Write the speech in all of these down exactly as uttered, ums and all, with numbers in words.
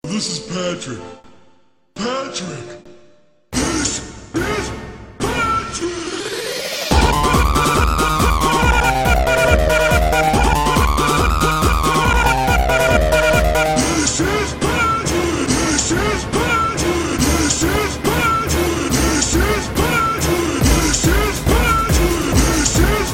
This is Patrick. Patrick! This is Patrick! This is Patrick! This is Patrick! This is Patrick! This is Patrick! This is Patrick! This is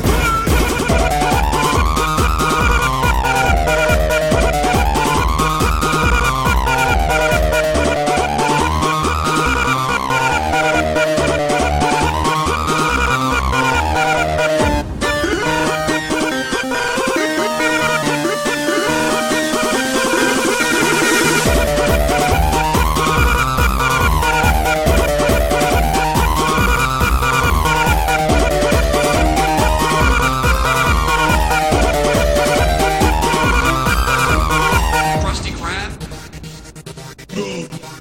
Krusty Krab? no.